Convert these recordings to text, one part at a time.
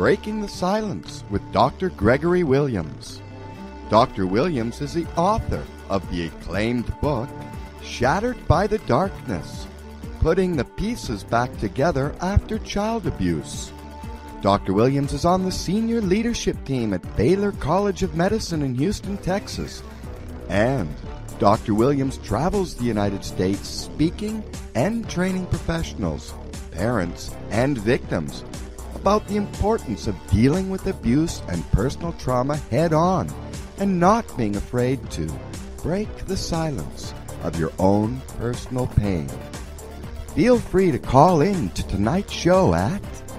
Breaking the Silence with Dr. Gregory Williams. Dr. Williams is the author of the acclaimed book, Shattered by the Darkness, Putting the Pieces Back Together After Child Abuse. Dr. Williams is on the senior leadership team at Baylor College of Medicine in Houston, Texas. And Dr. Williams travels the United States speaking and training professionals, parents, and victims about the importance of dealing with abuse and personal trauma head-on and not being afraid to break the silence of your own personal pain. Feel free to call in to tonight's show at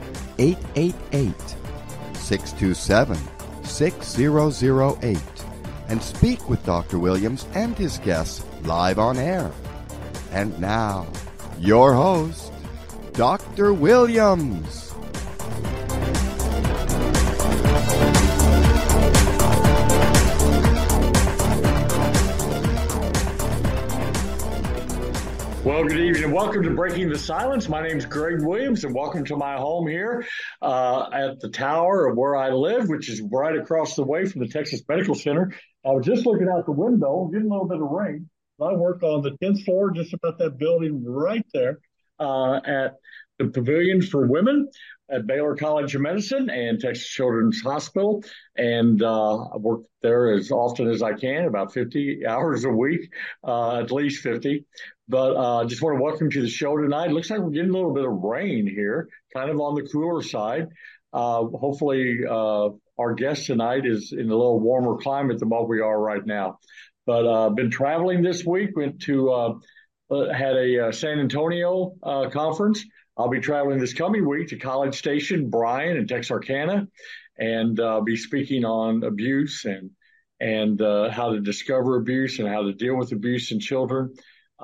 888-627-6008 and speak with Dr. Williams and his guests live on air. And now, your host, Dr. Williams. Well, good evening and welcome to Breaking the Silence. My name is Greg Williams and welcome to my home here at the tower of where I live, which is right across the way from the Texas Medical Center. I was just looking out the window, getting a little bit of rain. I work on the 10th floor, just about that building right there at the Pavilion for Women at Baylor College of Medicine and Texas Children's Hospital. And I work there as often as I can, about 50 hours a week, at least 50. But I just want to welcome you to the show tonight. It looks like we're getting a little bit of rain here, kind of on the cooler side. Hopefully our guest tonight is in a little warmer climate than what we are right now. But been traveling this week, went to had a San Antonio conference. I'll be traveling this coming week to College Station, Bryan, and Texarkana, and be speaking on abuse and how to discover abuse and how to deal with abuse in children.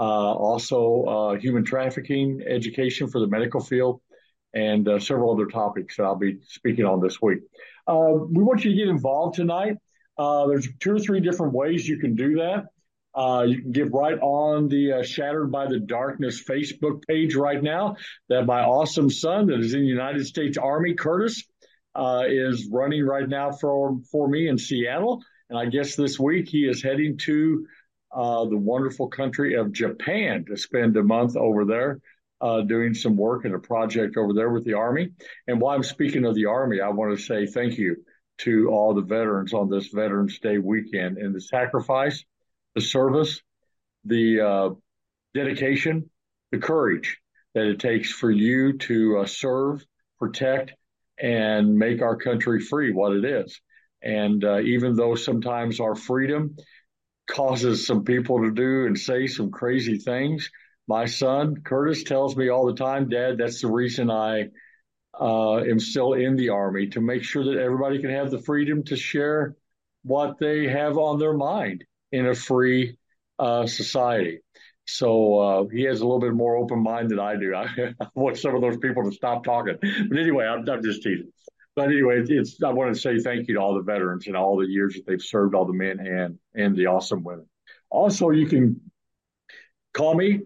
Also human trafficking education for the medical field, and several other topics that I'll be speaking on this week. We want you to get involved tonight. There's 2 or 3 different ways you can do that. You can get right on the Shattered by the Darkness Facebook page right now that my awesome son that is in the United States Army, Curtis, is running right now for me in Seattle. And I guess this week he is heading to the wonderful country of Japan to spend a month over there doing some work and a project over there with the Army. And while I'm speaking of the Army, I want to say thank you to all the veterans on this Veterans Day weekend and the sacrifice, the service, the dedication, the courage that it takes for you to serve, protect, and make our country free what it is. And even though sometimes our freedom causes some people to do and say some crazy things, my son, Curtis, tells me all the time, Dad, that's the reason I am still in the Army, to make sure that everybody can have the freedom to share what they have on their mind in a free society. So he has a little bit more open mind than I do. I want some of those people to stop talking. But anyway, I'm just teasing. But anyway, I want to say thank you to all the veterans and all the years that they've served, all the men and the awesome women. Also, you can call me,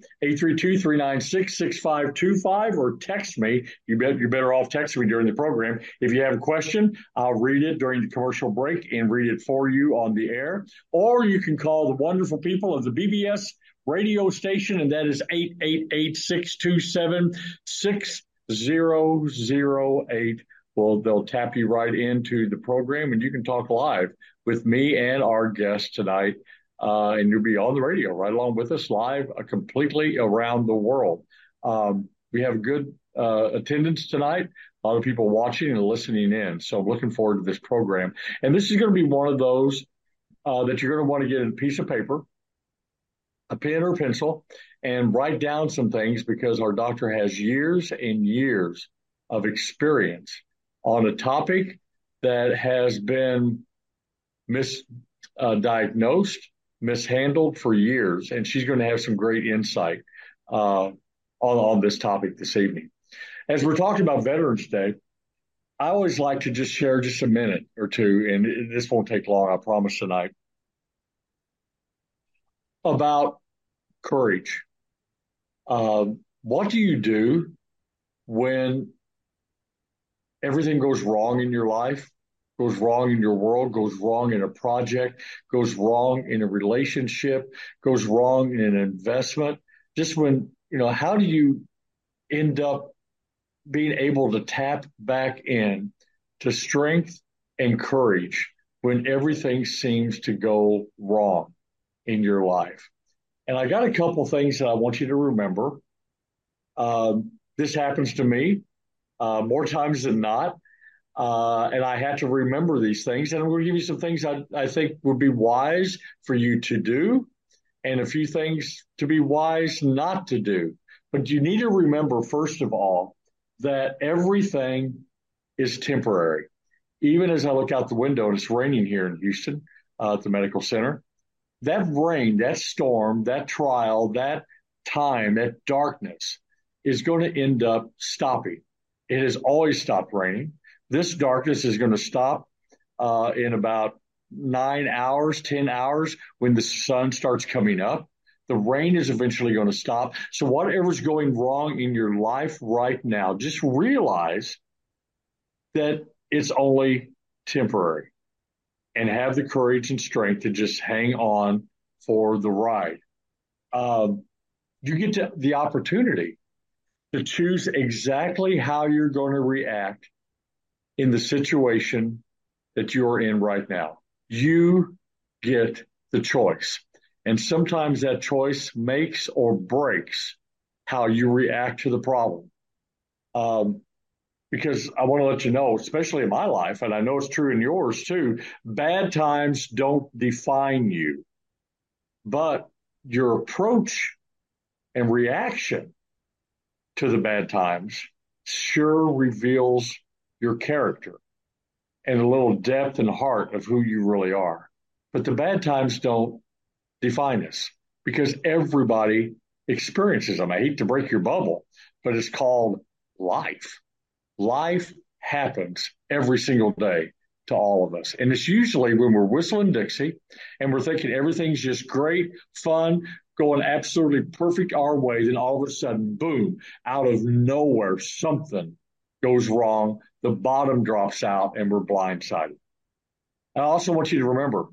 832-396-6525, or text me. You're better off texting me during the program. If you have a question, I'll read it during the commercial break and read it for you on the air. Or you can call the wonderful people of the BBS radio station, and that is 888-627-6008. Well, they'll tap you right into the program, and you can talk live with me and our guest tonight. And you'll be on the radio right along with us live completely around the world. We have good attendance tonight, a lot of people watching and listening in. So I'm looking forward to this program. And this is going to be one of those that you're going to want to get a piece of paper, a pen or a pencil, and write down some things, because our doctor has years and years of experience on a topic that has been misdiagnosed, mishandled for years, and she's going to have some great insight on this topic this evening. As we're talking about Veterans Day, I always like to just share just a minute or two, and this won't take long, I promise tonight, about courage. What do you do when everything goes wrong in your life, goes wrong in your world, goes wrong in a project, goes wrong in a relationship, goes wrong in an investment. Just when, how do you end up being able to tap back in to strength and courage when everything seems to go wrong in your life? And I got a couple things that I want you to remember. This happens to me more times than not. And I had to remember these things. And I'm going to give you some things I think would be wise for you to do, and a few things to be wise not to do. But you need to remember, first of all, that everything is temporary. Even as I look out the window and it's raining here in Houston at the medical center, that rain, that storm, that trial, that time, that darkness is going to end up stopping. It has always stopped raining. This darkness is going to stop in about 9 hours, 10 hours when the sun starts coming up. The rain is eventually going to stop. So whatever's going wrong in your life right now, just realize that it's only temporary, and have the courage and strength to just hang on for the ride. You get the opportunity to choose exactly how you're going to react in the situation that you're in right now. You get the choice. And sometimes that choice makes or breaks how you react to the problem. Because I want to let you know, especially in my life, and I know it's true in yours too, bad times don't define you, but your approach and reaction to the bad times sure reveals your character and a little depth and heart of who you really are. But the bad times don't define us, because everybody experiences them. I hate to break your bubble, but it's called life. Life happens every single day to all of us. And it's usually when we're whistling Dixie and we're thinking everything's just great, fun, going absolutely perfect our way. Then all of a sudden, boom, out of nowhere, something goes wrong. The bottom drops out and we're blindsided. I also want you to remember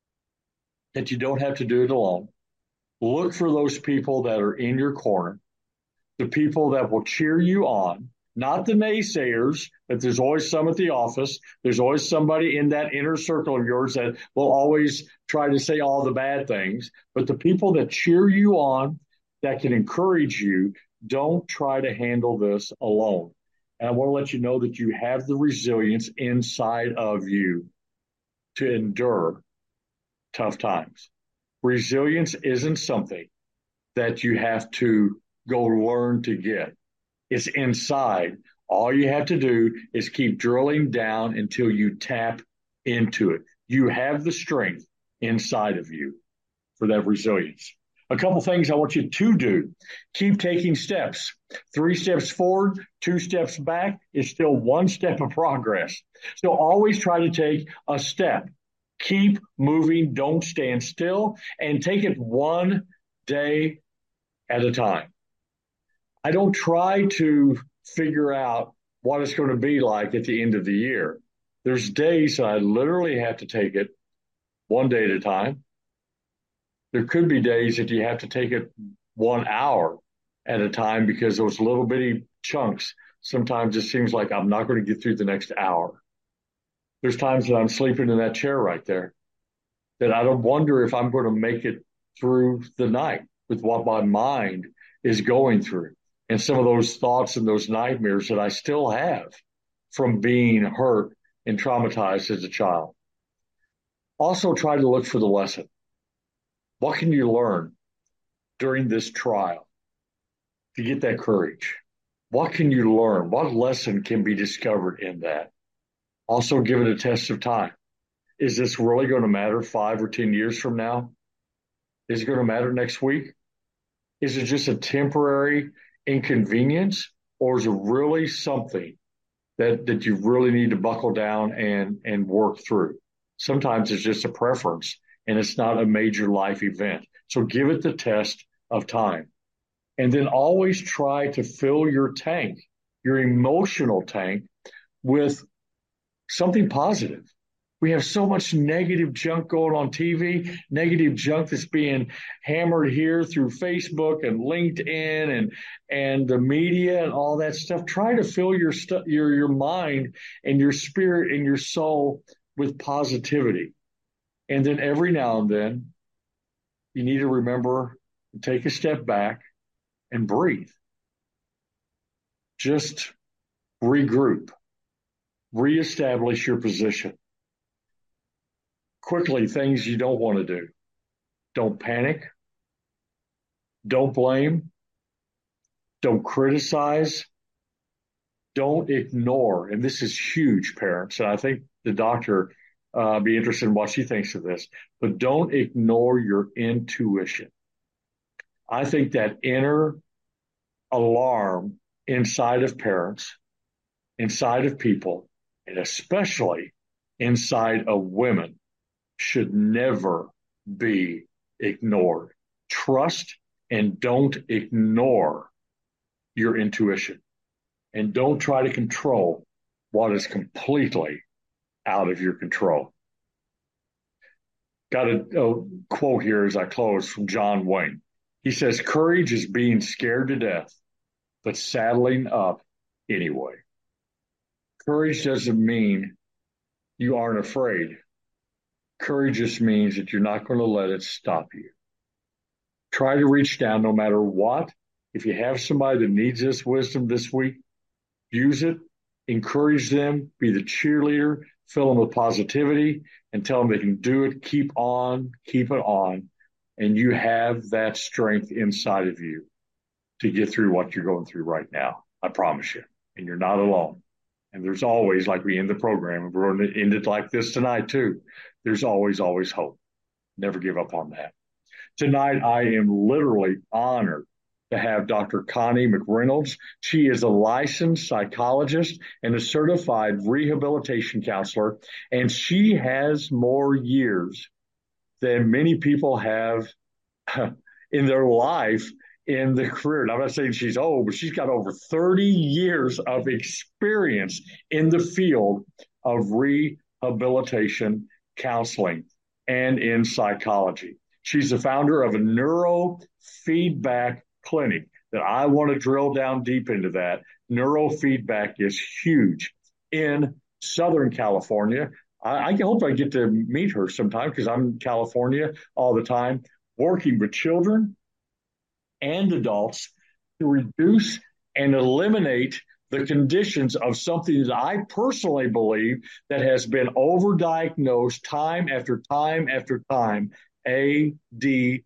that you don't have to do it alone. Look for those people that are in your corner, the people that will cheer you on, not the naysayers, but there's always some at the office. There's always somebody in that inner circle of yours that will always try to say all the bad things. But the people that cheer you on, that can encourage you, don't try to handle this alone. And I want to let you know that you have the resilience inside of you to endure tough times. Resilience isn't something that you have to go learn to get. It's inside. All you have to do is keep drilling down until you tap into it. You have the strength inside of you for that resilience. A couple things I want you to do. Keep taking steps. 3 steps forward, 2 steps back is still 1 step of progress. So always try to take a step. Keep moving. Don't stand still, and take it 1 day at a time. I don't try to figure out what it's going to be like at the end of the year. There's days I literally have to take it 1 day at a time. There could be days that you have to take it 1 hour at a time, because those little bitty chunks, sometimes it seems like I'm not going to get through the next hour. There's times that I'm sleeping in that chair right there that I don't wonder if I'm going to make it through the night with what my mind is going through, and some of those thoughts and those nightmares that I still have from being hurt and traumatized as a child. Also try to look for the lesson. What can you learn during this trial to get that courage? What can you learn? What lesson can be discovered in that? Also give it a test of time. Is this really going to matter 5 or 10 years from now? Is it going to matter next week? Is it just a temporary inconvenience, or is it really something that you really need to buckle down and work through? Sometimes it's just a preference and it's not a major life event. So give it the test of time. And then always try to fill your tank, your emotional tank, with something positive. We have so much negative junk going on TV, negative junk that's being hammered here through Facebook and LinkedIn and the media and all that stuff. Try to fill your mind and your spirit and your soul with positivity. And then every now and then, you need to remember to take a step back and breathe. Just regroup, reestablish your position. Quickly, things you don't want to do. Don't panic. Don't blame. Don't criticize. Don't ignore. And this is huge, parents. And I think the doctor be interested in what she thinks of this. But don't ignore your intuition. I think that inner alarm inside of parents, inside of people, and especially inside of women should never be ignored. Trust and don't ignore your intuition. And don't try to control what is completely out of your control. Got a quote here as I close from John Wayne. He says, "Courage is being scared to death, but saddling up anyway." Courage doesn't mean you aren't afraid. Courage just means that you're not going to let it stop you. Try to reach down no matter what. If you have somebody that needs this wisdom this week, use it, encourage them, be the cheerleader, fill them with positivity, and tell them they can do it. Keep on, keep it on. And you have that strength inside of you to get through what you're going through right now. I promise you. And you're not alone. And there's always, like we end the program, and we're going to end it like this tonight too. There's always, always hope. Never give up on that. Tonight, I am literally honored to have Dr. Connie McReynolds. She is a licensed psychologist and a certified rehabilitation counselor, and she has more years than many people have in their life in the career. And I'm not saying she's old, but she's got over 30 years of experience in the field of rehabilitation counseling and in psychology. She's the founder of a neurofeedback clinic that I want to drill down deep into that. Neurofeedback is huge in Southern California. I hope I get to meet her sometime because I'm in California all the time, working with children and adults to reduce and eliminate the conditions of something that I personally believe that has been overdiagnosed time after time after time, ADHD.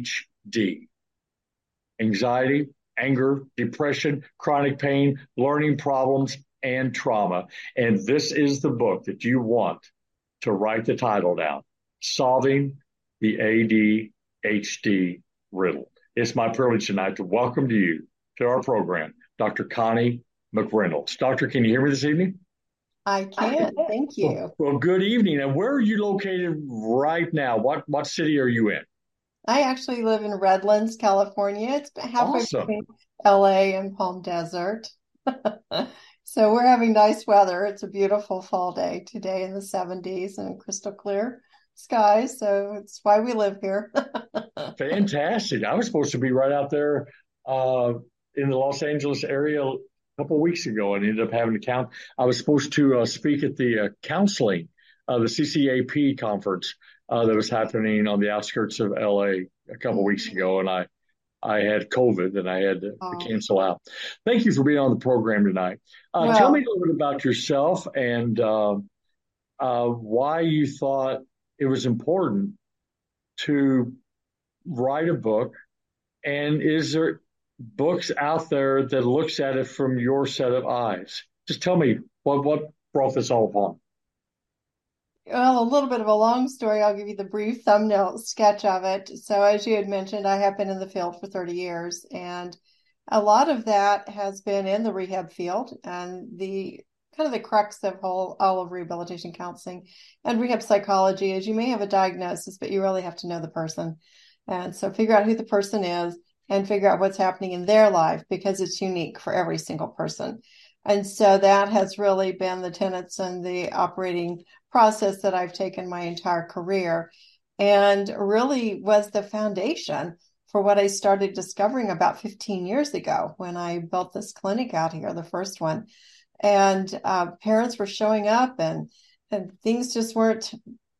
Anxiety, anger, depression, chronic pain, learning problems, and trauma. And this is the book that you want to write the title down, Solving the ADHD Riddle. It's my privilege tonight to welcome to you to our program, Dr. Connie McReynolds. Doctor, can you hear me this evening? I can. Thank you. Well, good evening. And where are you located right now? What city are you in? I actually live in Redlands, California. It's halfway Awesome. between LA and Palm Desert. So we're having nice weather. It's a beautiful fall day today in the 70s and crystal clear skies. So it's why we live here. Fantastic. I was supposed to be right out there in the Los Angeles area a couple of weeks ago and ended up having to count. I was supposed to speak at the counseling, the CCAP conference that was happening on the outskirts of LA a couple of weeks ago. And I had COVID and I had to cancel out. Thank you for being on the program tonight. Tell me a little bit about yourself and why you thought it was important to write a book. And is there books out there that looks at it from your set of eyes? Just tell me what brought this all upon. Well, a little bit of a long story. I'll give you the brief thumbnail sketch of it. So as you had mentioned, I have been in the field for 30 years, and a lot of that has been in the rehab field and the kind of the crux of all of rehabilitation counseling and rehab psychology is you may have a diagnosis, but you really have to know the person. And so figure out who the person is and figure out what's happening in their life because it's unique for every single person. And so that has really been the tenets and the operating process that I've taken my entire career, and really was the foundation for what I started discovering about 15 years ago when I built this clinic out here, the first one. And parents were showing up, and things just weren't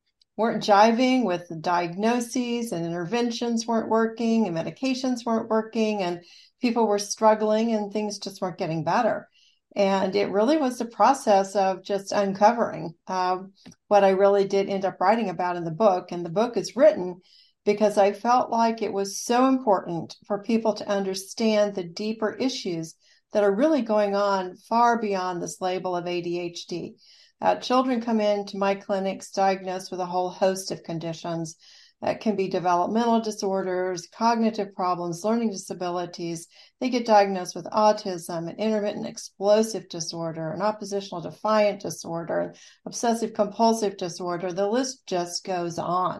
jiving with the diagnoses, and interventions weren't working, and medications weren't working, and people were struggling, and things just weren't getting better. And it really was the process of just uncovering what I really did end up writing about in the book. And the book is written because I felt like it was so important for people to understand the deeper issues that are really going on far beyond this label of ADHD. Children come into my clinics diagnosed with a whole host of conditions that can be developmental disorders, cognitive problems, learning disabilities. They get diagnosed with autism, an intermittent explosive disorder, an oppositional defiant disorder, obsessive compulsive disorder. The list just goes on.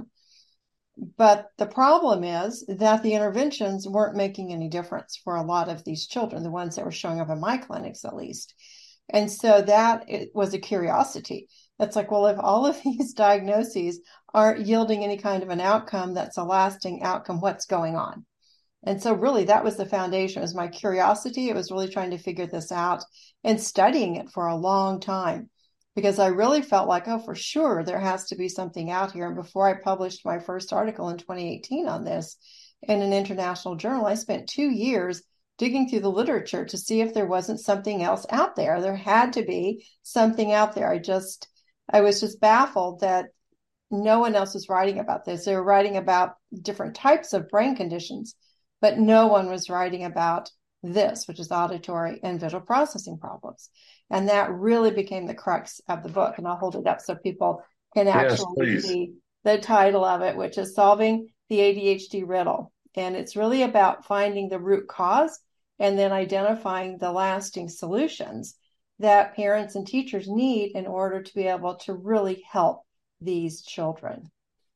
But the problem is that the interventions weren't making any difference for a lot of these children, the ones that were showing up in my clinics at least. And so it was a curiosity. It's like, well, if all of these diagnoses aren't yielding any kind of an outcome that's a lasting outcome, what's going on? And so really that was the foundation. It was my curiosity. It was really trying to figure this out and studying it for a long time, because I really felt like, oh, for sure, there has to be something out here. And before I published my first article in 2018 on this in an international journal, I spent 2 years digging through the literature to see if there wasn't something else out there. There had to be something out there. I was just baffled that no one else was writing about this. They were writing about different types of brain conditions, but no one was writing about this, which is auditory and visual processing problems. And that really became the crux of the book. And I'll hold it up so people can actually see the title of it, which is Solving the ADHD Riddle. And it's really about finding the root cause and then identifying the lasting solutions that parents and teachers need in order to be able to really help these children.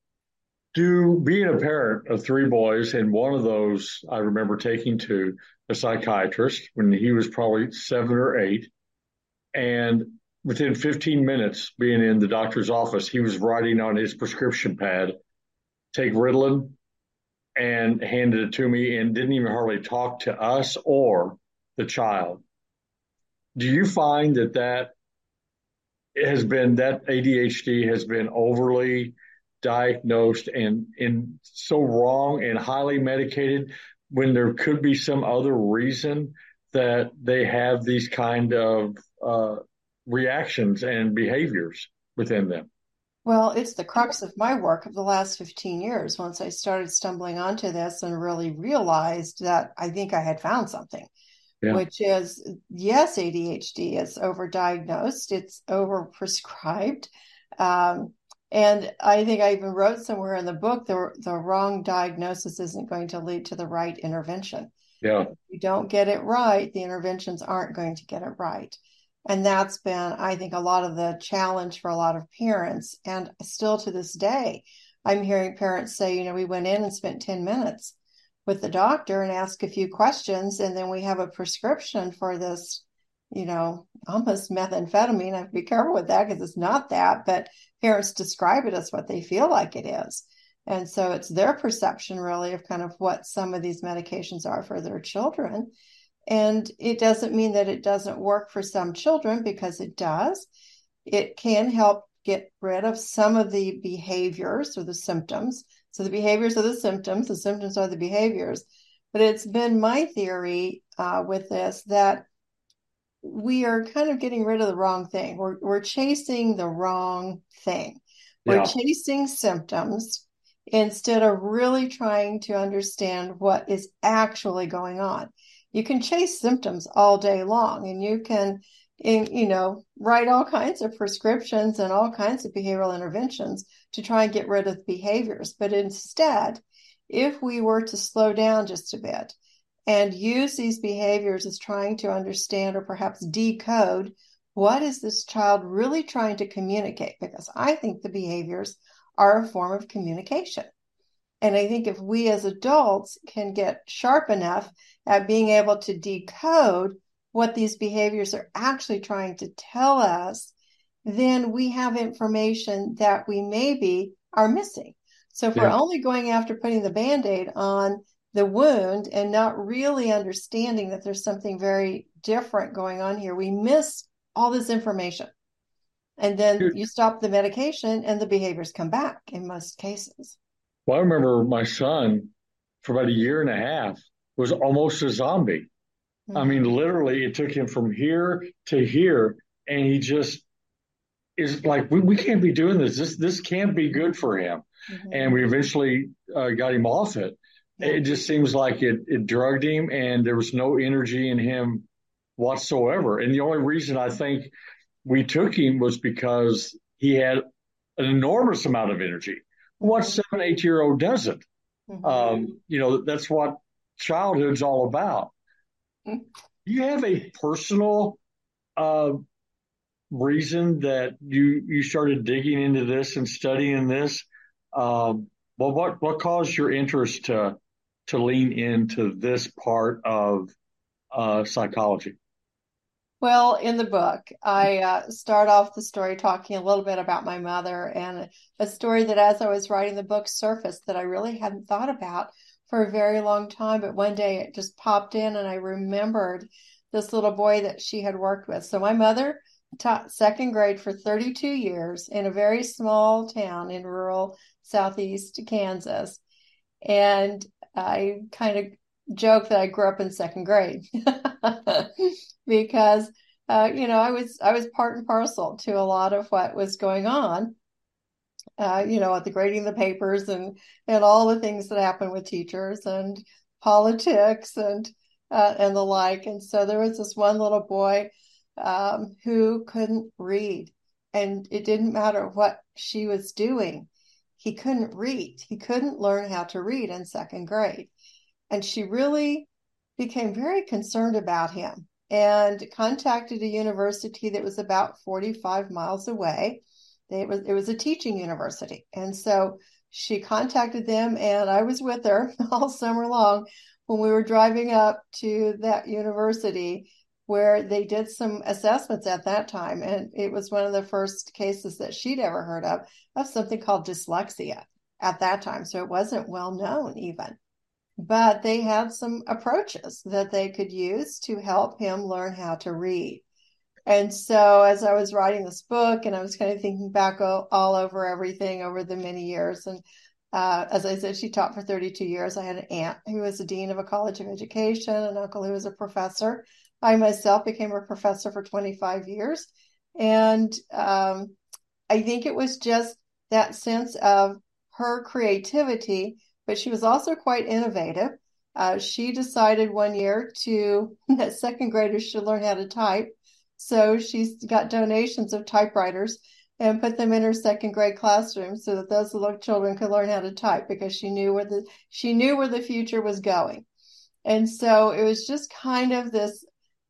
Being a parent of 3 boys, and one of those I remember taking to a psychiatrist when he was probably 7 or 8, and within 15 minutes being in the doctor's office, he was writing on his prescription pad, take Ritalin, and handed it to me and didn't even hardly talk to us or the child. Do you find that ADHD has been overly diagnosed and so wrong and highly medicated, when there could be some other reason that they have these kind of reactions and behaviors within them? Well, it's the crux of my work of the last 15 years. Once I started stumbling onto this and really realized that I think I had found something, which is, yes, ADHD is overdiagnosed, it's overprescribed. And I think I even wrote somewhere in the book, the wrong diagnosis isn't going to lead to the right intervention. Yeah. If you don't get it right, the interventions aren't going to get it right. And that's been, I think, a lot of the challenge for a lot of parents. And still to this day, I'm hearing parents say, we went in and spent 10 minutes with the doctor and asked a few questions, and then we have a prescription for this, almost methamphetamine. I have to be careful with that because it's not that, but parents describe it as what they feel like it is. And so it's their perception really of kind of what some of these medications are for their children. And it doesn't mean that it doesn't work for some children, because it does. It can help get rid of some of the behaviors or the symptoms. So the behaviors are the symptoms are the behaviors. But it's been my theory with this that we are kind of getting rid of the wrong thing. We're chasing the wrong thing. We're chasing symptoms instead of really trying to understand what is actually going on. You can chase symptoms all day long, and you can, write all kinds of prescriptions and all kinds of behavioral interventions to try and get rid of behaviors. But instead, if we were to slow down just a bit and use these behaviors as trying to understand or perhaps decode what is this child really trying to communicate, because I think the behaviors are a form of communication. And I think if we as adults can get sharp enough at being able to decode what these behaviors are actually trying to tell us, then we have information that we maybe are missing. So if we're only going after putting the Band-Aid on the wound and not really understanding that there's something very different going on here, we miss all this information. And then you stop the medication and the behaviors come back in most cases. Well, I remember my son for about a year and a half was almost a zombie. Mm-hmm. I mean, literally, it took him from here to here, and he just is like, we can't be doing this. This can't be good for him. Mm-hmm. And we eventually got him off it. Mm-hmm. It just seems like it drugged him, and there was no energy in him whatsoever. And the only reason I think we took him was because he had an enormous amount of energy. What 7, 8-year-old doesn't? Mm-hmm. That's what childhood's all about. Mm-hmm. You have a personal reason that you started digging into this and studying this. Well, what caused your interest to lean into this part of psychology? Well, in the book, I start off the story talking a little bit about my mother, and a story that as I was writing the book surfaced that I really hadn't thought about for a very long time. But one day it just popped in, and I remembered this little boy that she had worked with. So my mother taught second grade for 32 years in a very small town in rural southeast Kansas. And I kind of joke that I grew up in second grade because, I was part and parcel to a lot of what was going on, at the grading the papers and all the things that happen with teachers and politics and the like. And so there was this one little boy who couldn't read, and it didn't matter what she was doing. He couldn't read. He couldn't learn how to read in second grade. And she really became very concerned about him and contacted a university that was about 45 miles away. It was a teaching university. And so she contacted them, and I was with her all summer long when we were driving up to that university where they did some assessments at that time. And it was one of the first cases that she'd ever heard of something called dyslexia at that time. So it wasn't well known even. But they had some approaches that they could use to help him learn how to read. And so as I was writing this book, and I was kind of thinking back all over everything over the many years, and as I said, she taught for 32 years. I had an aunt who was a dean of a college of education, an uncle who was a professor. I myself became a professor for 25 years. And I think it was just that sense of her creativity, but she was also quite innovative. She decided one year that second graders should learn how to type. So she's got donations of typewriters and put them in her second grade classroom so that those little children could learn how to type, because she knew where the future was going. And so it was just kind of this,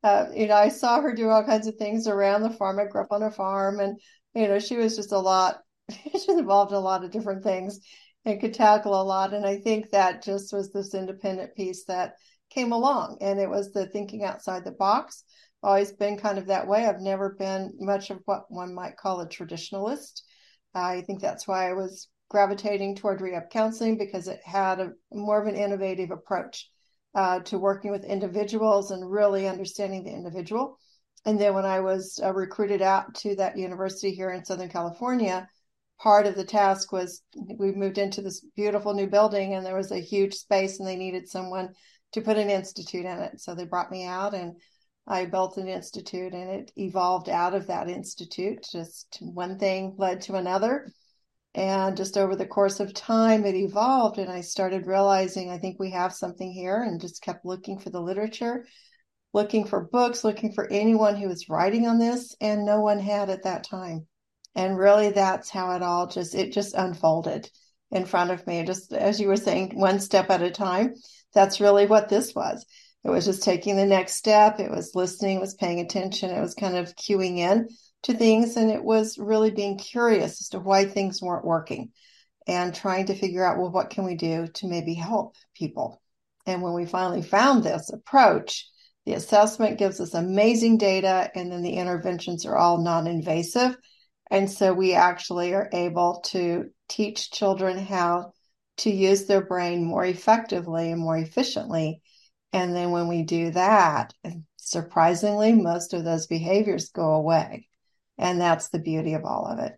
I saw her do all kinds of things around the farm. I grew up on a farm, and, she was just she's involved in a lot of different things and could tackle a lot. And I think that just was this independent piece that came along, and it was the thinking outside the box. Always been kind of that way. I've never been much of what one might call a traditionalist. I think that's why I was gravitating toward rehab counseling, because it had more of an innovative approach to working with individuals and really understanding the individual. And then when I was recruited out to that university here in Southern California, part of the task was we moved into this beautiful new building, and there was a huge space, and they needed someone to put an institute in it. So they brought me out, and I built an institute, and it evolved out of that institute. Just one thing led to another. And just over the course of time, it evolved, and I started realizing, I think we have something here, and just kept looking for the literature, looking for books, looking for anyone who was writing on this, and no one had at that time. And really, that's how it just unfolded in front of me. Just as you were saying, one step at a time. That's really what this was. It was just taking the next step. It was listening, it was paying attention. It was kind of cueing in to things. And it was really being curious as to why things weren't working and trying to figure out, well, what can we do to maybe help people? And when we finally found this approach, The assessment gives us amazing data, and then the interventions are all non-invasive. And so we actually are able to teach children how to use their brain more effectively and more efficiently. And then when we do that, surprisingly, most of those behaviors go away. And that's the beauty of all of it.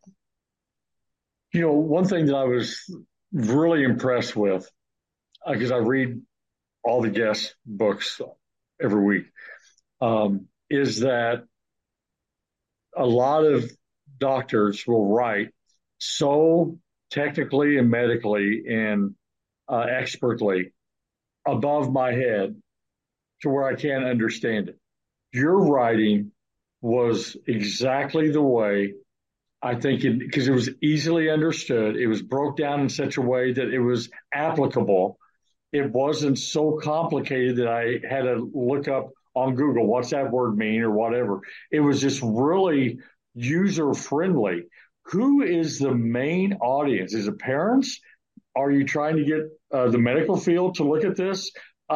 One thing that I was really impressed with, because I read all the guest books every week, is that a lot of doctors will write so technically and medically and expertly above my head to where I can't understand it. Your writing was exactly the way I think, because it was easily understood. It was broke down in such a way that it was applicable. It wasn't so complicated that I had to look up on Google, what's that word mean or whatever. It was just really user friendly. Who is the main audience? Is it parents? Are you trying to get the medical field to look at this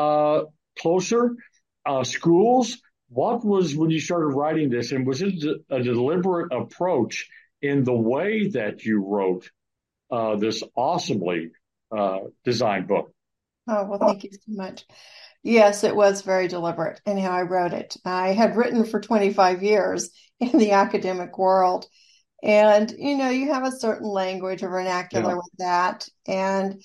closer? Schools? What was when you started writing this, and was it a deliberate approach in the way that you wrote this awesomely designed book? Oh, well, thank you so much. Yes, it was very deliberate in how I wrote it. I had written for 25 years in the academic world. And, you have a certain language or vernacular with that. And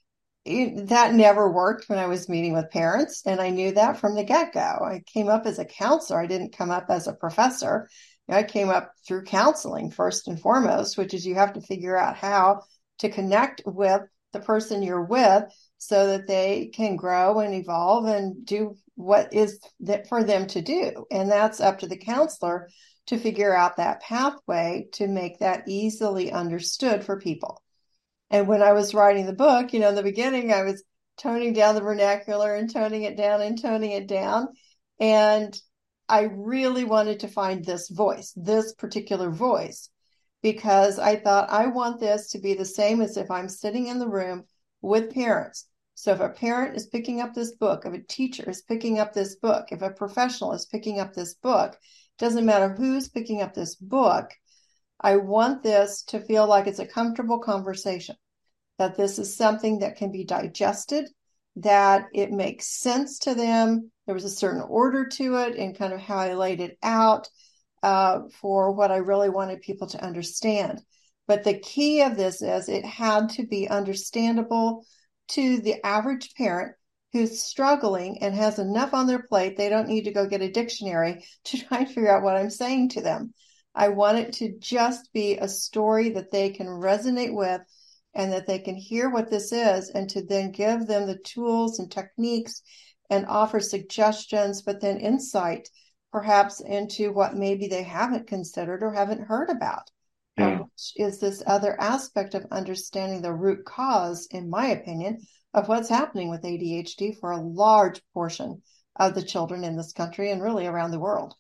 that never worked when I was meeting with parents. And I knew that from the get-go. I came up as a counselor. I didn't come up as a professor. I came up through counseling first and foremost, which is you have to figure out how to connect with the person you're with so that they can grow and evolve and do what is that for them to do. And that's up to the counselor to figure out that pathway to make that easily understood for people. And when I was writing the book, in the beginning, I was toning down the vernacular and toning it down and toning it down. And I really wanted to find this particular voice, because I thought I want this to be the same as if I'm sitting in the room with parents. So if a parent is picking up this book, if a teacher is picking up this book, if a professional is picking up this book, doesn't matter who's picking up this book, I want this to feel like it's a comfortable conversation, that this is something that can be digested, that it makes sense to them. There was a certain order to it and kind of how I laid it out for what I really wanted people to understand. But the key of this is it had to be understandable to the average parent who's struggling and has enough on their plate. They don't need to go get a dictionary to try and figure out what I'm saying to them. I want it to just be a story that they can resonate with and that they can hear what this is, and to then give them the tools and techniques and offer suggestions, but then insight perhaps into what maybe they haven't considered or haven't heard about. Which is this other aspect of understanding the root cause, in my opinion, of what's happening with ADHD for a large portion of the children in this country and really around the world.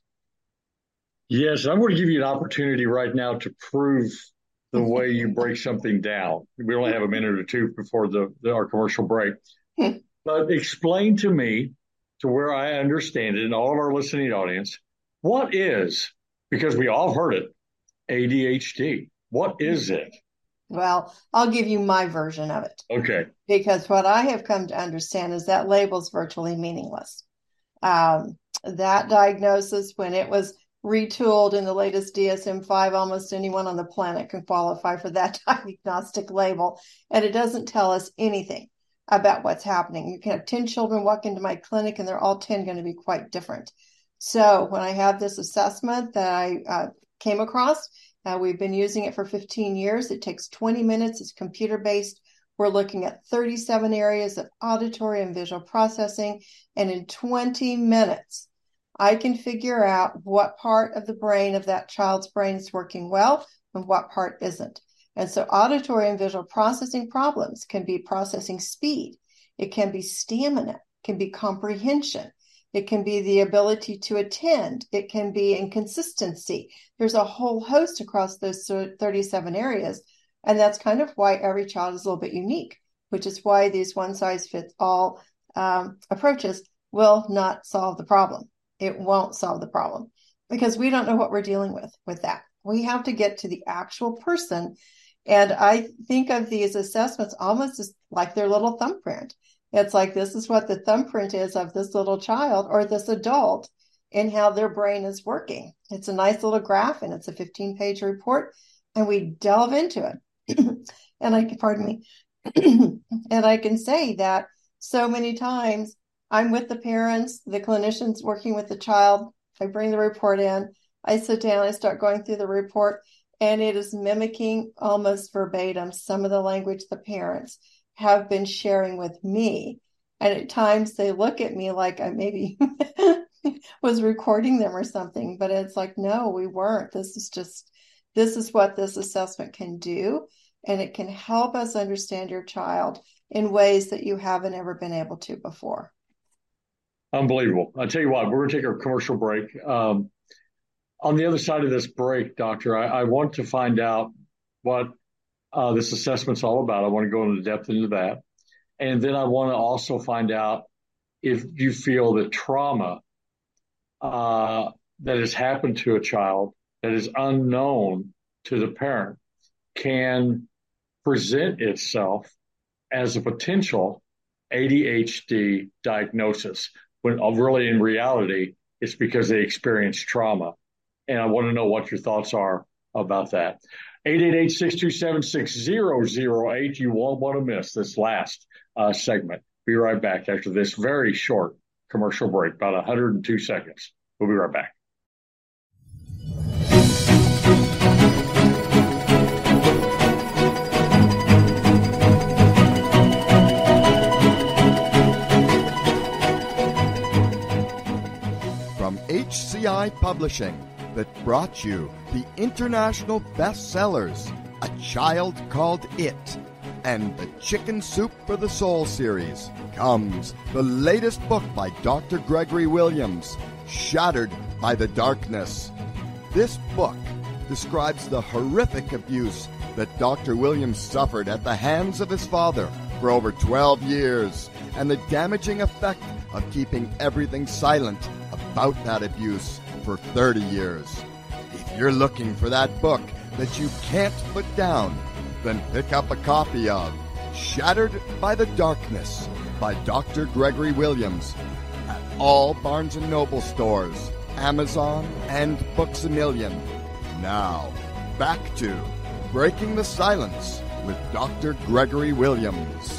Yes, I'm going to give you an opportunity right now to prove the way you break something down. We only have a minute or two before our commercial break. But explain to me, to where I understand it, and all of our listening audience, what is, because we all heard it, ADHD. What is it? Well, I'll give you my version of it. Okay. Because what I have come to understand is that label's virtually meaningless. That diagnosis, when it was retooled in the latest DSM-5, almost anyone on the planet can qualify for that diagnostic label. And it doesn't tell us anything about what's happening. You can have 10 children walk into my clinic and they're all 10 going to be quite different. So when I have this assessment that I came across, we've been using it for 15 years. It takes 20 minutes. It's computer-based. We're looking at 37 areas of auditory and visual processing. And in 20 minutes, I can figure out what part of the brain of that child's brain is working well and what part isn't. And so auditory and visual processing problems can be processing speed. It can be stamina, it can be comprehension. It can be the ability to attend. It can be inconsistency. There's a whole host across those 37 areas. And that's kind of why every child is a little bit unique, which is why these one-size-fits-all approaches will not solve the problem. it won't solve the problem because we don't know what we're dealing with that. We have to get to the actual person. And I think of these assessments almost as like their little thumbprint. It's like, this is what the thumbprint is of this little child or this adult and how their brain is working. It's a nice little graph and it's a 15-page report and we delve into it. Pardon me. And I can say that so many times I'm with the parents, the clinicians working with the child. I bring the report in. I sit down, I start going through the report, and it is mimicking almost verbatim some of the language the parents have been sharing with me. And at times they look at me like I maybe was recording them or something, but it's like, no, we weren't. This is what this assessment can do. And it can help us understand your child in ways that you haven't ever been able to before. Unbelievable. I'll tell you what, we're going to take a commercial break. On the other side of this break, Doctor, I want to find out what this assessment's all about. I want to go into depth into that. And then I want to also find out if you feel that trauma that has happened to a child that is unknown to the parent can present itself as a potential ADHD diagnosis, when really in reality, it's because they experienced trauma. And I want to know what your thoughts are about that. 888-627-6008. You won't want to miss this last segment. Be right back after this very short commercial break, about 102 seconds. We'll be right back. From HCI Publishing, that brought you the international bestsellers, A Child Called It, and the Chicken Soup for the Soul series, comes the latest book by Dr. Gregory Williams, Shattered by the Darkness. This book describes the horrific abuse that Dr. Williams suffered at the hands of his father for over 12 years, and the damaging effect of keeping everything silent about that abuse for 30 years. If you're looking for that book that you can't put down, then pick up a copy of Shattered by the Darkness by Dr. Gregory Williams at all Barnes & Noble stores, Amazon, and Books A Million. Now, back to Breaking the Silence with Dr. Gregory Williams.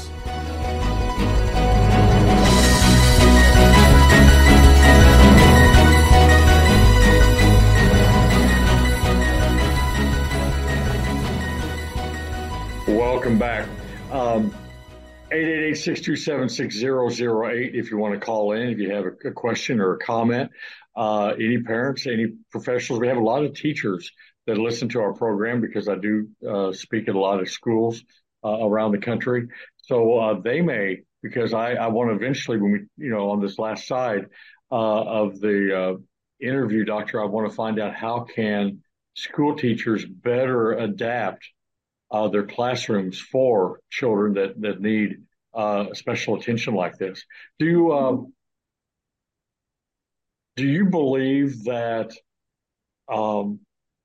Welcome back. 888-627-6008 if you want to call in, if you have a question or a comment. Any parents, any professionals. We have a lot of teachers that listen to our program because I do speak at a lot of schools around the country. So they may, because I want to eventually, when we, on this last side of the interview, Doctor, I want to find out how can school teachers better adapt their classrooms for children that need special attention like this. Do you believe that the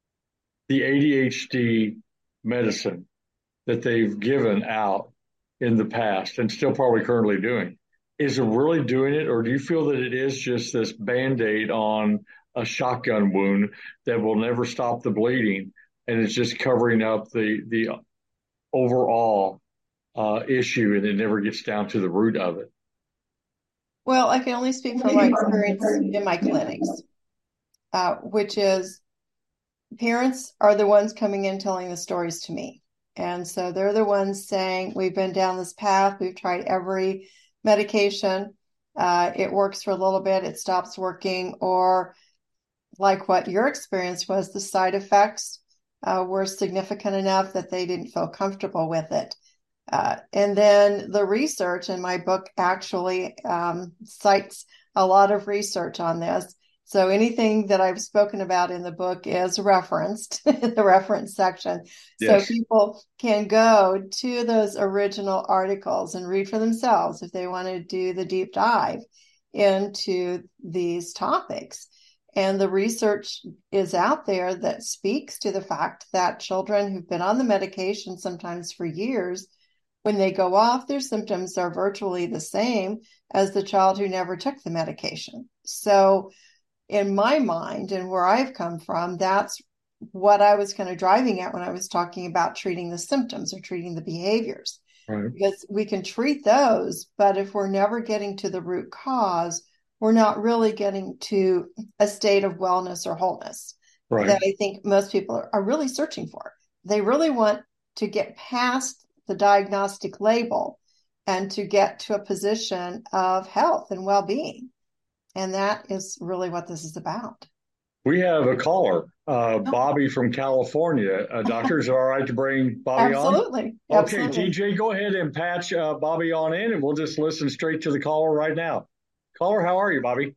ADHD medicine that they've given out in the past and still probably currently doing, is it really doing it, or do you feel that it is just this Band-Aid on a shotgun wound that will never stop the bleeding? And it's just covering up the overall issue, and it never gets down to the root of it. Well, I can only speak from my experience in my clinics, which is parents are the ones coming in telling the stories to me. And so they're the ones saying, we've been down this path, we've tried every medication, it works for a little bit, it stops working, or like what your experience was, the side effects were significant enough that they didn't feel comfortable with it. And then the research in my book actually cites a lot of research on this. So anything that I've spoken about in the book is referenced in the reference section. Yes. So people can go to those original articles and read for themselves if they want to do the deep dive. into these topics. And the research is out there that speaks to the fact that children who've been on the medication sometimes for years, when they go off, their symptoms are virtually the same as the child who never took the medication. So in my mind and where I've come from, that's what I was kind of driving at when I was talking about treating the symptoms or treating the behaviors. Right. Because we can treat those, but if we're never getting to the root cause, we're not really getting to a state of wellness or wholeness that I think most people are really searching for. They really want to get past the diagnostic label and to get to a position of health and well-being. And that is really what this is about. We have a caller, Bobby from California. Doctor, is it all right to bring Bobby on? Absolutely. Okay, TJ, go ahead and patch Bobby on in, and we'll just listen straight to the caller right now. Caller, how are you, Bobby?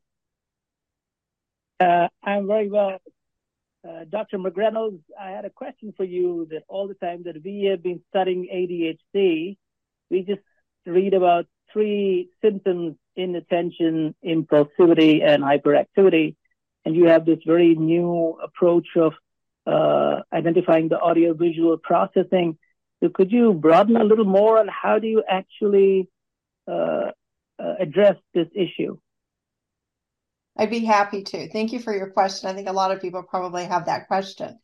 I'm very well. Dr. McReynolds, I had a question for you that all the time that we have been studying ADHD, we just read about 3 symptoms: inattention, impulsivity, and hyperactivity. And you have this very new approach of identifying the audio-visual processing. So could you broaden a little more on how do you actually address this issue? I'd be happy to. Thank you for your question. I think a lot of people probably have that question.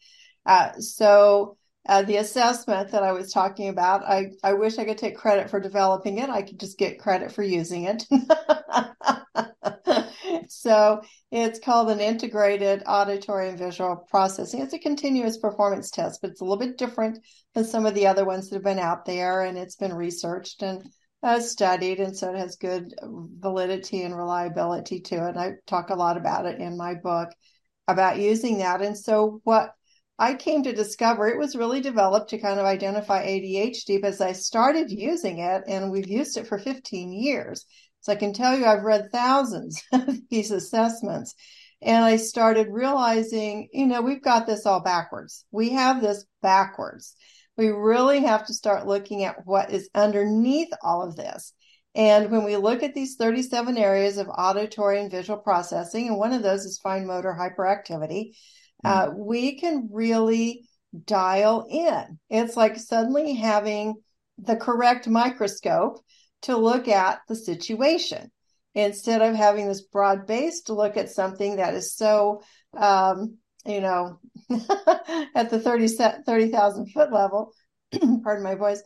The assessment that I was talking about, I wish I could take credit for developing it. I could just get credit for using it. So it's called an integrated auditory and visual processing. It's a continuous performance test, but it's a little bit different than some of the other ones that have been out there, and it's been researched and studied, and so it has good validity and reliability to it. And I talk a lot about it in my book about using that. And so what I came to discover, it was really developed to kind of identify ADHD, but as I started using it, and we've used it for 15 years, so I can tell you I've read thousands of these assessments, and I started realizing, we've got this all backwards. We have this backwards. We really have to start looking at what is underneath all of this. And when we look at these 37 areas of auditory and visual processing, and one of those is fine motor hyperactivity, we can really dial in. It's like suddenly having the correct microscope to look at the situation instead of having this broad base to look at something that is so, at the 30,000 foot level, pardon my voice,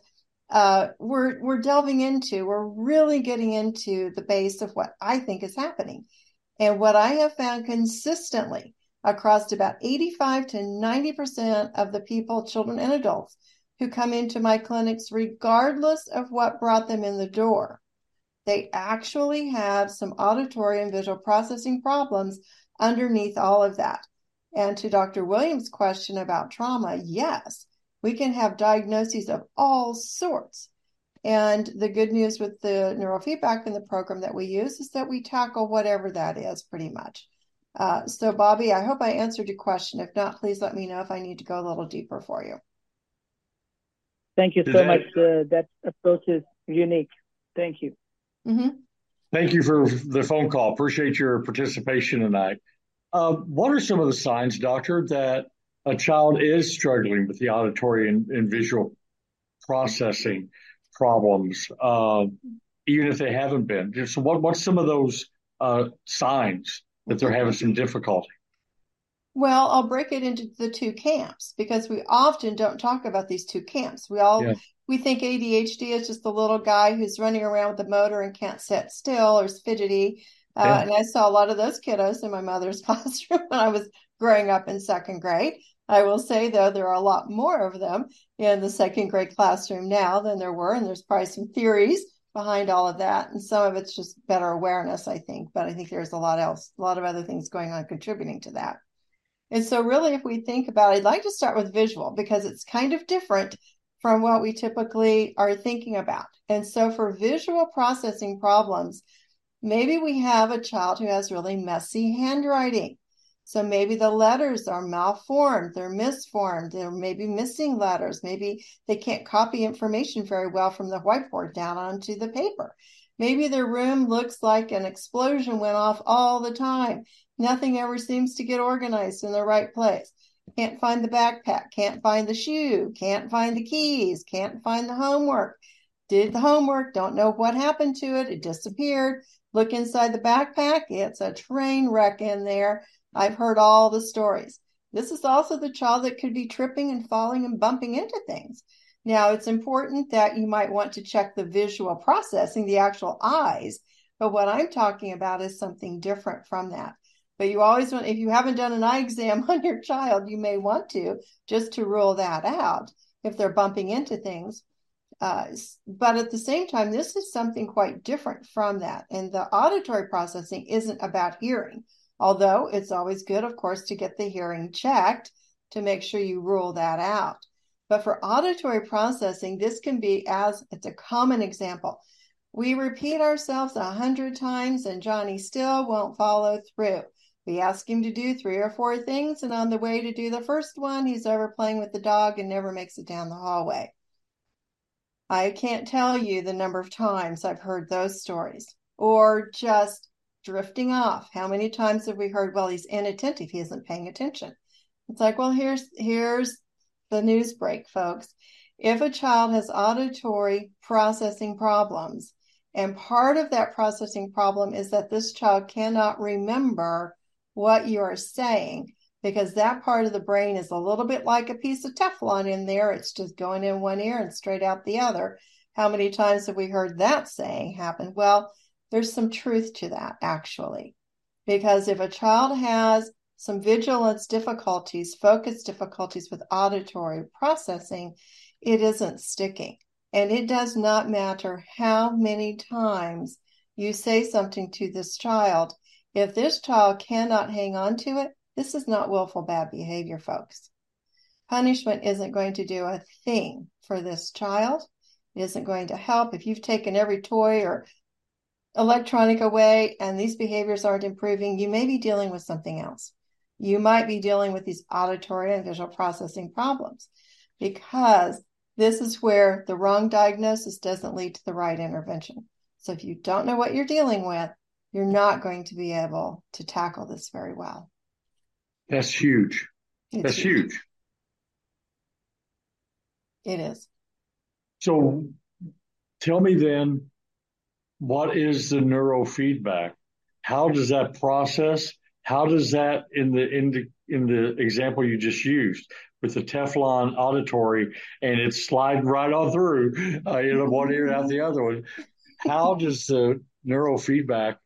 we're really getting into the base of what I think is happening. And what I have found consistently across about 85 to 90% of the people, children and adults, who come into my clinics, regardless of what brought them in the door, they actually have some auditory and visual processing problems underneath all of that. And to Dr. Williams' question about trauma, yes, we can have diagnoses of all sorts. And the good news with the neurofeedback in the program that we use is that we tackle whatever that is pretty much. So, Bobby, I hope I answered your question. If not, please let me know if I need to go a little deeper for you. Thank you so much. That approach is unique. Thank you. Mm-hmm. Thank you for the phone call. Appreciate your participation tonight. What are some of the signs, doctor, that a child is struggling with the auditory and visual processing problems, even if they haven't been? So what's some of those signs that they're having some difficulty? Well, I'll break it into the 2 camps because we often don't talk about these 2 camps. We think ADHD is just the little guy who's running around with the motor and can't sit still or is fidgety. And I saw a lot of those kiddos in my mother's classroom when I was growing up in 2nd grade. I will say, though, there are a lot more of them in the 2nd grade classroom now than there were. And there's probably some theories behind all of that. And some of it's just better awareness, I think. But I think there's a lot of other things going on contributing to that. And so really, if we think about it, I'd like to start with visual because it's kind of different from what we typically are thinking about. And so for visual processing problems, maybe we have a child who has really messy handwriting. So maybe the letters are malformed, they're misformed, they're maybe missing letters. Maybe they can't copy information very well from the whiteboard down onto the paper. Maybe their room looks like an explosion went off all the time. Nothing ever seems to get organized in the right place. Can't find the backpack, can't find the shoe, can't find the keys, can't find the homework. Did the homework, don't know what happened to it. It disappeared. Look inside the backpack. It's a train wreck in there. I've heard all the stories. This is also the child that could be tripping and falling and bumping into things. Now, it's important that you might want to check the visual processing, the actual eyes. But what I'm talking about is something different from that. But you always want, if you haven't done an eye exam on your child, you may want to, just to rule that out if they're bumping into things. But at the same time, this is something quite different from that. And the auditory processing isn't about hearing, although it's always good, of course, to get the hearing checked to make sure you rule that out. But for auditory processing, this can be it's a common example. We repeat ourselves 100 times and Johnny still won't follow through. We ask him to do 3 or 4 things, and on the way to do the first one, he's over playing with the dog and never makes it down the hallway. I can't tell you the number of times I've heard those stories. Or just drifting off. How many times have we heard, well, he's inattentive, he isn't paying attention? It's like, well, here's the news break, folks. If a child has auditory processing problems, and part of that processing problem is that this child cannot remember what you are saying, because that part of the brain is a little bit like a piece of Teflon in there. It's just going in one ear and straight out the other. How many times have we heard that saying happen? Well, there's some truth to that, actually, because if a child has some vigilance difficulties, focus difficulties with auditory processing, it isn't sticking. And it does not matter how many times you say something to this child. If this child cannot hang on to it, this is not willful bad behavior, folks. Punishment isn't going to do a thing for this child. It isn't going to help. If you've taken every toy or electronic away and these behaviors aren't improving, you may be dealing with something else. You might be dealing with these auditory and visual processing problems, because this is where the wrong diagnosis doesn't lead to the right intervention. So if you don't know what you're dealing with, you're not going to be able to tackle this very well. That's huge. That's huge. It is. So tell me then, what is the neurofeedback? How does that process? How does that in the example you just used with the Teflon auditory, and it's sliding right on through one ear out the other one? How does the neurofeedback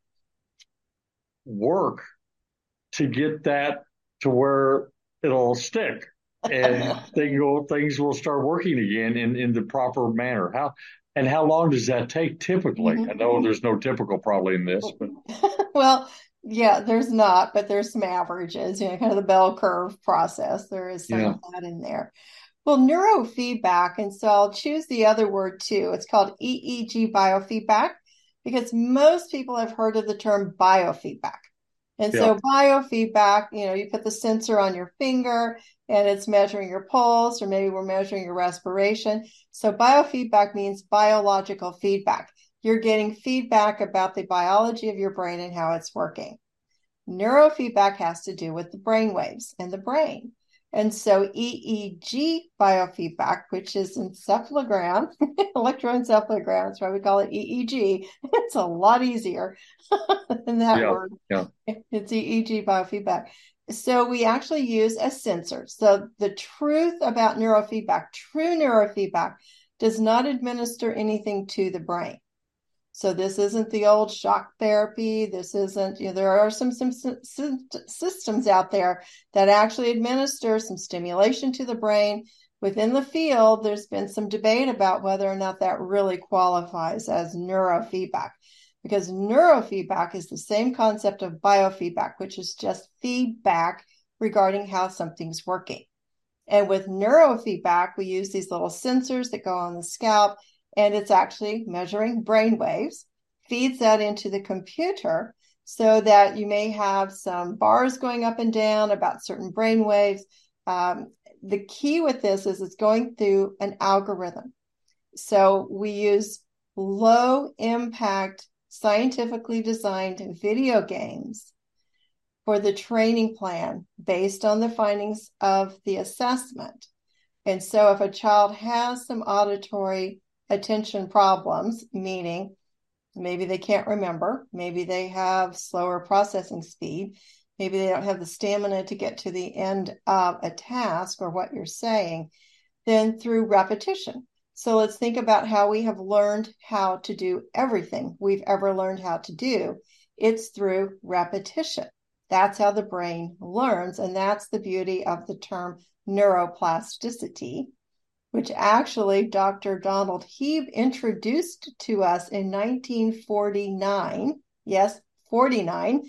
work to get that to where it'll stick and things will start working again in the proper manner? How long does that take typically? Mm-hmm. I know there's no typical probably in this, but well, yeah, there's not, but there's some averages, kind of the bell curve process. There is some of that in there. Well, neurofeedback, and so I'll choose the other word too. It's called EEG biofeedback, because most people have heard of the term biofeedback. And so biofeedback, you put the sensor on your finger and it's measuring your pulse, or maybe we're measuring your respiration. So biofeedback means biological feedback. You're getting feedback about the biology of your brain and how it's working. Neurofeedback has to do with the brain waves and the brain. And so EEG biofeedback, which is encephalogram, electroencephalogram, that's why we call it EEG. It's a lot easier than that word. Yeah. It's EEG biofeedback. So we actually use a sensor. So the truth about neurofeedback, true neurofeedback, does not administer anything to the brain. So this isn't the old shock therapy. This isn't, there are some systems out there that actually administer some stimulation to the brain. Within the field, there's been some debate about whether or not that really qualifies as neurofeedback, because neurofeedback is the same concept of biofeedback, which is just feedback regarding how something's working. And with neurofeedback, we use these little sensors that go on the scalp, and it's actually measuring brain waves, feeds that into the computer so that you may have some bars going up and down about certain brain waves. The key with this is it's going through an algorithm. So we use low impact, scientifically designed video games for the training plan based on the findings of the assessment. And so if a child has some auditory attention problems, meaning maybe they can't remember, maybe they have slower processing speed, maybe they don't have the stamina to get to the end of a task or what you're saying, then through repetition. So let's think about how we have learned how to do everything we've ever learned how to do. It's through repetition. That's how the brain learns, and that's the beauty of the term neuroplasticity, which actually Dr. Donald Hebe introduced to us in 1949. Yes, 49.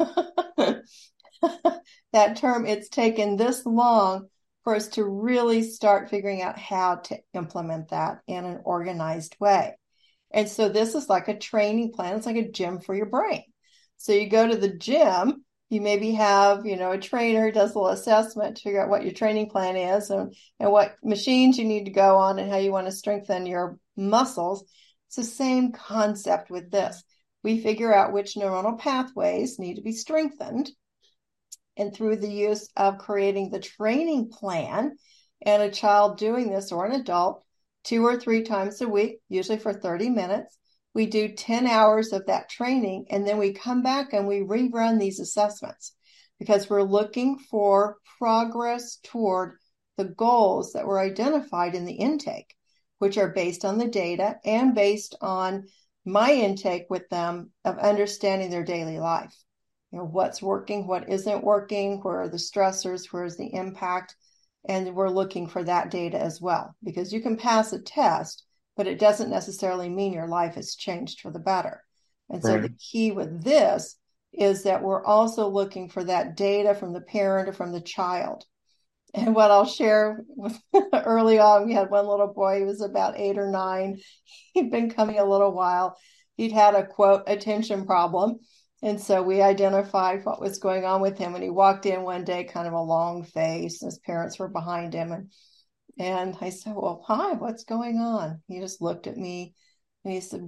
That term, it's taken this long for us to really start figuring out how to implement that in an organized way. And so this is like a training plan. It's like a gym for your brain. So you go to the gym, you maybe have, a trainer who does a little assessment to figure out what your training plan is and what machines you need to go on and how you want to strengthen your muscles. It's the same concept with this. We figure out which neuronal pathways need to be strengthened. And through the use of creating the training plan and a child doing this or an adult 2 or 3 times a week, usually for 30 minutes, we do 10 hours of that training, and then we come back and we rerun these assessments because we're looking for progress toward the goals that were identified in the intake, which are based on the data and based on my intake with them of understanding their daily life. What's working, what isn't working, where are the stressors, where's the impact, and we're looking for that data as well, because you can pass a test, but it doesn't necessarily mean your life has changed for the better. And so the key with this is that we're also looking for that data from the parent or from the child. And what I'll share with early on, we had one little boy, he was about 8 or 9. He'd been coming a little while. He'd had a, quote, attention problem. And so we identified what was going on with him. And he walked in one day, kind of a long face, and his parents were behind him. And I said, well, hi, what's going on? He just looked at me and he said,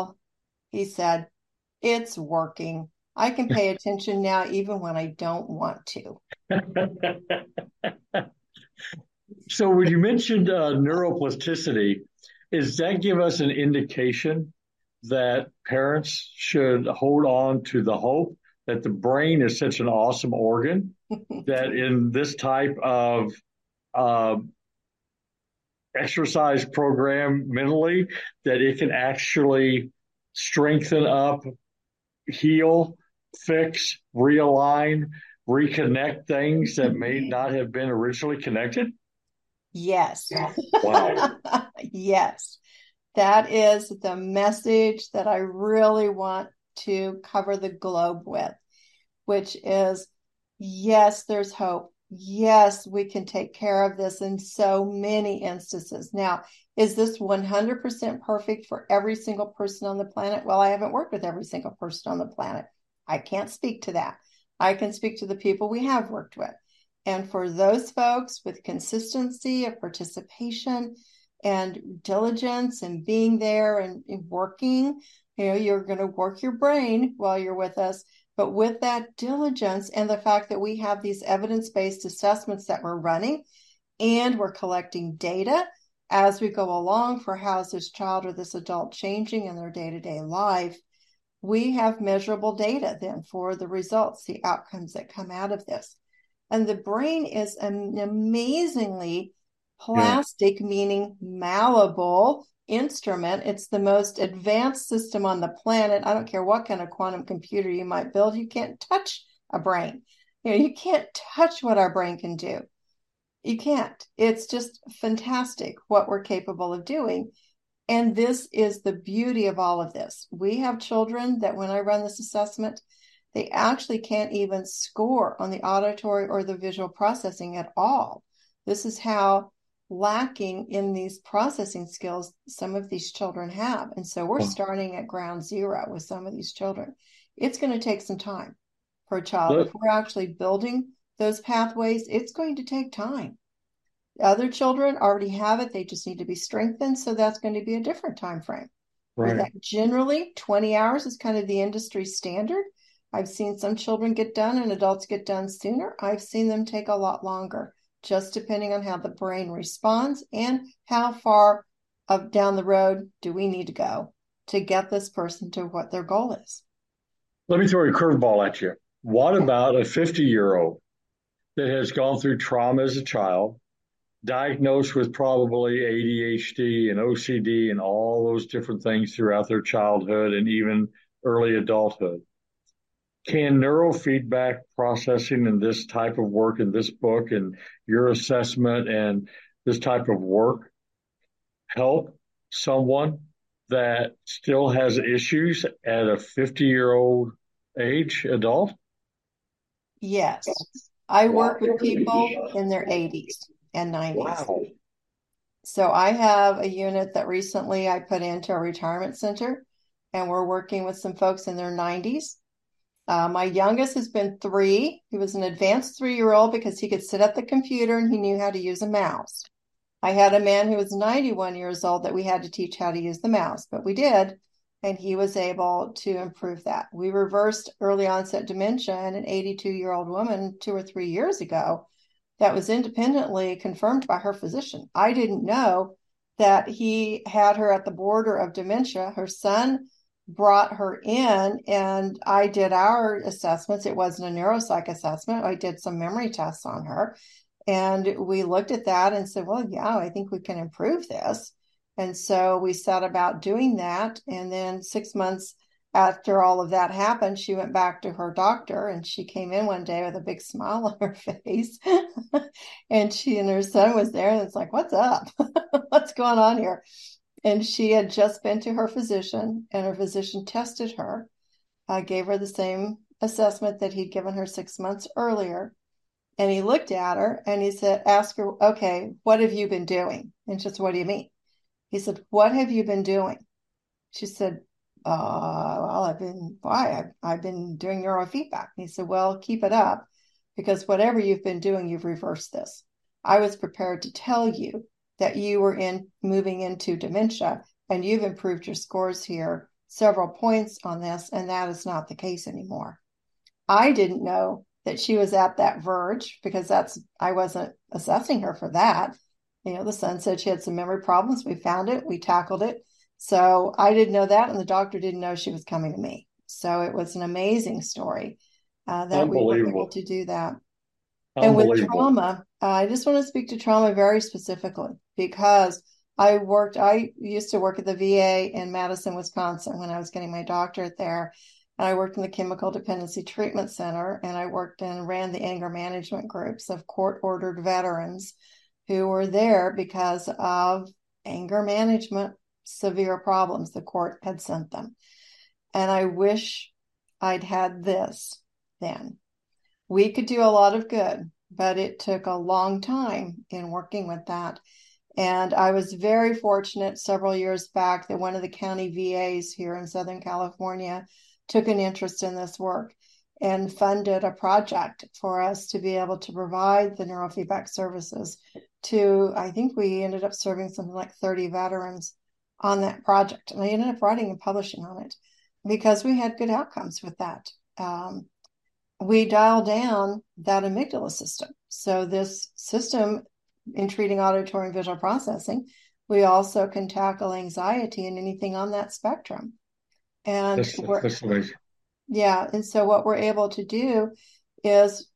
it's working. I can pay attention now, even when I don't want to. So when you mentioned neuroplasticity, does that give us an indication that parents should hold on to the hope that the brain is such an awesome organ that in this type of exercise program mentally, that it can actually strengthen up, heal, fix, realign, reconnect things that may not have been originally connected? Yes. Wow. Yes. That is the message that I really want to cover the globe with, which is, yes, there's hope. Yes, we can take care of this in so many instances. Now, is this 100% perfect for every single person on the planet? Well, I haven't worked with every single person on the planet. I can't speak to that. I can speak to the people we have worked with. And for those folks with consistency of participation and diligence and being there and working, you're going to work your brain while you're with us. But with that diligence and the fact that we have these evidence-based assessments that we're running and we're collecting data as we go along for how's this child or this adult changing in their day-to-day life, we have measurable data then for the results, the outcomes that come out of this. And the brain is an amazingly plastic, meaning malleable instrument. It's the most advanced system on the planet. I don't care what kind of quantum computer you might build. You can't touch a brain. You can't touch what our brain can do. You can't. It's just fantastic what we're capable of doing. And this is the beauty of all of this. We have children that when I run this assessment, they actually can't even score on the auditory or the visual processing at all. This is how lacking in these processing skills some of these children have. And so we're starting at ground zero with some of these children. It's going to take some time for a child. If we're actually building those pathways, it's going to take time. Other children already have it. They just need to be strengthened. So that's going to be a different time frame. Right. That generally 20 hours is kind of the industry standard. I've seen some children get done and adults get done sooner. I've seen them take a lot longer, just depending on how the brain responds and how far down the road do we need to go to get this person to what their goal is. Let me throw a curveball at you. What about a 50-year-old that has gone through trauma as a child, diagnosed with probably ADHD and OCD and all those different things throughout their childhood and even early adulthood? Can neurofeedback processing and this type of work in this book and your assessment and this type of work help someone that still has issues at a 50-year-old age adult? Yes. I work with people in their 80s and 90s. Wow. So I have a unit that recently I put into a retirement center, and we're working with some folks in their 90s. My youngest has been 3. He was an advanced 3-year-old because he could sit at the computer and he knew how to use a mouse. I had a man who was 91 years old that we had to teach how to use the mouse, but we did, and he was able to improve that. We reversed early onset dementia in an 82-year-old woman 2 or 3 years ago that was independently confirmed by her physician. I didn't know that he had her at the border of dementia. Her son brought her in and I did our assessments. It wasn't a neuropsych assessment. I did some memory tests on her and we looked at that and said, well, yeah, I think we can improve this. And so we set about doing that. And then 6 months after all of that happened, she went back to her doctor and she came in one day with a big smile on her face. And she and her son was there and it's like, what's up? What's going on here? And she had just been to her physician and her physician tested her, gave her the same assessment that he'd given her 6 months earlier. And he looked at her and he said, ask her, okay, what have you been doing? And she said, what do you mean? He said, what have you been doing? She said, well, I've been doing neurofeedback. And he said, well, keep it up because whatever you've been doing, you've reversed this. I was prepared to tell you that you were moving into dementia and you've improved your scores here several points on this. And that is not the case anymore. I didn't know that she was at that verge because I wasn't assessing her for that. You know, the son said she had some memory problems. We found it. We tackled it. So I didn't know that. And the doctor didn't know she was coming to me. So it was an amazing story that we were able to do that. And with trauma, I just want to speak to trauma very specifically because I used to work at the VA in Madison, Wisconsin when I was getting my doctorate there. And I worked in the Chemical Dependency Treatment Center and I worked and ran the anger management groups of court-ordered veterans who were there because of anger management, severe problems the court had sent them. And I wish I'd had this then. We could do a lot of good, but it took a long time in working with that. And I was very fortunate several years back that one of the county VAs here in Southern California took an interest in this work and funded a project for us to be able to provide the neurofeedback services to, I think we ended up serving something like 30 veterans on that project. And I ended up writing and publishing on it because we had good outcomes with that. We dialed down that amygdala system. So this system in treating auditory and visual processing, we also can tackle anxiety and anything on that spectrum. And that's amazing. Yeah. And so what we're able to do is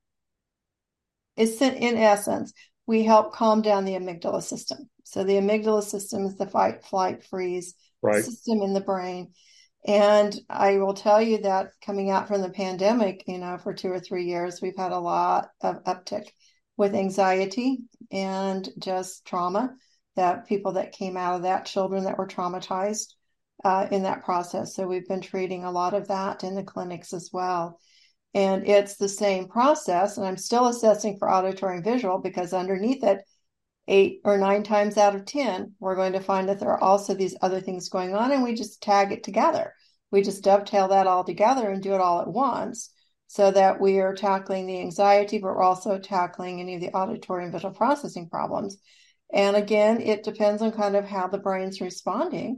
in essence, we help calm down the amygdala system. So the amygdala system is the fight, flight, freeze system in the brain. And I will tell you that coming out from the pandemic, for 2 or 3 years, we've had a lot of uptick with anxiety and just trauma, that people that came out of that, children that were traumatized in that process. So we've been treating a lot of that in the clinics as well. And it's the same process. And I'm still assessing for auditory and visual because underneath it, 8 or 9 times out of 10, we're going to find that there are also these other things going on, and we just tag it together. We just dovetail that all together and do it all at once so that we are tackling the anxiety, but we're also tackling any of the auditory and visual processing problems. And again, it depends on kind of how the brain's responding.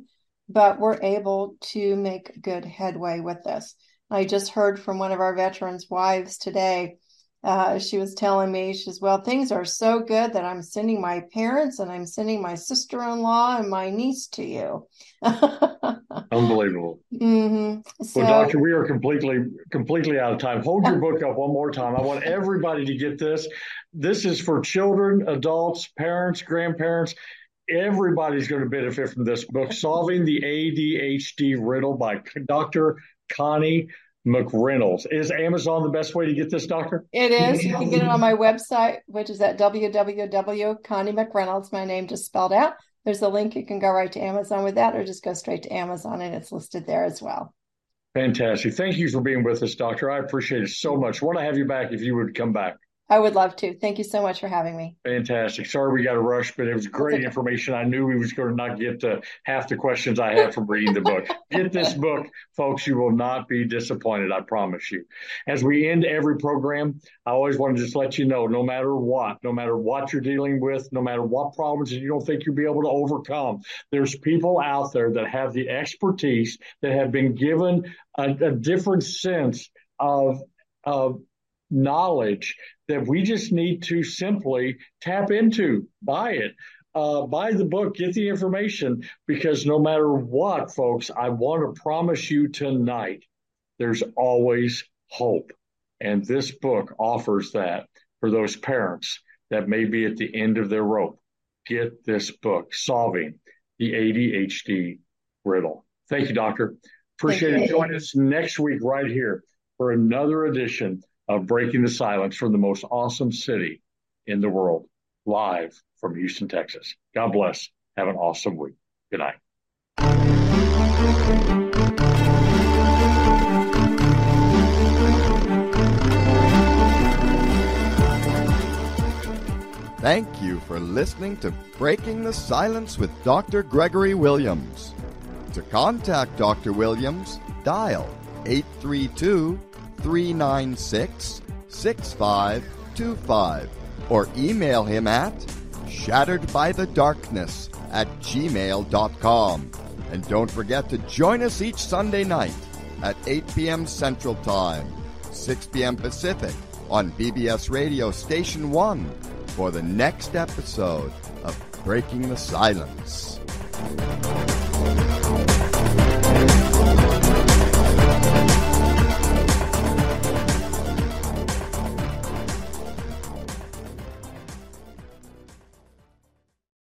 but we're able to make good headway with this. I just heard from one of our veterans' wives today. She was telling me, she says, well, things are so good that I'm sending my parents and I'm sending my sister-in-law and my niece to you. Unbelievable. Mm-hmm. Well, Doctor, we are completely out of time. Hold your book up one more time. I want everybody to get this. This is for children, adults, parents, grandparents. Everybody's going to benefit from this book, Solving the ADHD Riddle by Dr. Connie McReynolds. Is Amazon the best way to get this, Doctor? It is. You can get it on my website, which is at www.conniemcreynolds, my name just spelled out. There's a link. You can go right to Amazon with that, or just go straight to Amazon, and it's listed there as well. Fantastic. Thank you for being with us, Doctor. I appreciate it so much. I want to have you back if you would come back. I would love to. Thank you so much for having me. Fantastic. Sorry we got to rush, but it was great information. I knew we was going to not get to half the questions I had from reading the book. Get this book, folks. You will not be disappointed. I promise you. As we end every program, I always want to just let you know, no matter what you're dealing with, no matter what problems you don't think you'll be able to overcome, there's people out there that have the expertise, that have been given a different sense of knowledge that we just need to simply tap into. Buy it. Buy the book, get the information, because no matter what, folks, I want to promise you tonight, there's always hope. And this book offers that for those parents that may be at the end of their rope. Get this book, Solving the ADHD Riddle. Thank you, Doctor. Appreciate it. Join us next week right here for another edition of Breaking the Silence from the most awesome city in the world, live from Houston, Texas. God bless. Have an awesome week. Good night. Thank you for listening to Breaking the Silence with Dr. Gregory Williams. To contact Dr. Williams, dial 832-396-6525 or email him at shatteredbythedarkness@gmail.com. And don't forget to join us each Sunday night at 8 p.m. Central Time, 6 p.m. Pacific on BBS Radio Station 1 for the next episode of Breaking the Silence.